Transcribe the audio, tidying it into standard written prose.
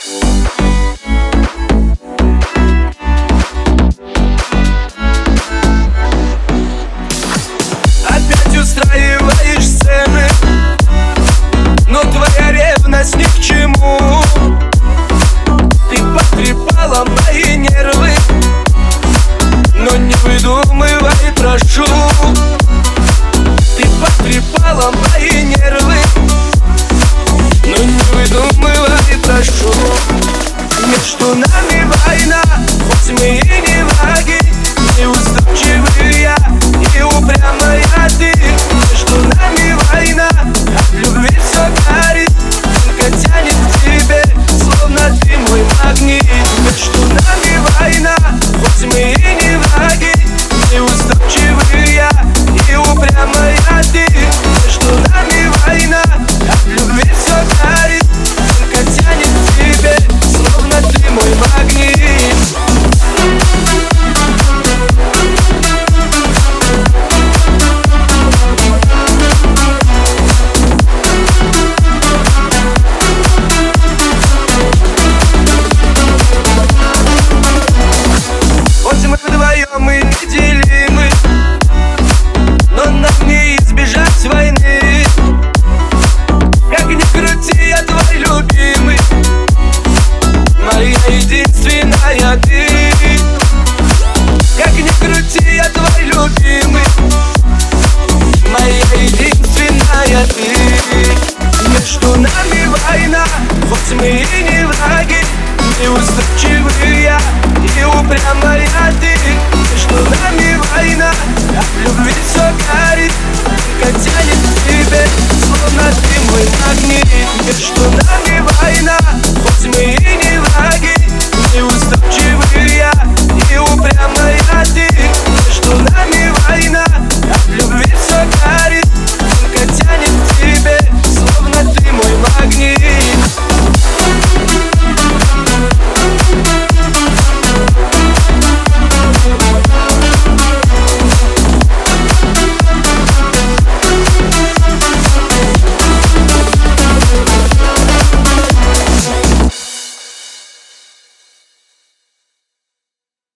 Опять устраиваешь сцены, но твоя ревность ни к чему. Ты потрепала мои нервы, но не выдумывай, прошу. Ты потрепала мои нервы, но не выдумывай, прошу. Между нами война, хоть мы и не враги, неуступчивые и упрямая ты. Между нами война, от любви все горит, только тянет к тебе, словно ты мой магнит. Между нами война, хоть мы и не враги, неуступчивые и упрямая ты. Между нами война, от любви все горит, только тянет к тебе, словно ты мой магнит. Мы неделимы, но нам не избежать войны. Как ни крути, я твой любимый, моя единственная ты. Как ни крути, я твой любимый, моя единственная ты. Между нами война, хоть мы и не враги, неуступчивые и упрямая ты. Между нами война, от любви все горит, только тянет к тебе, словно ты мой магнит. Между нами война,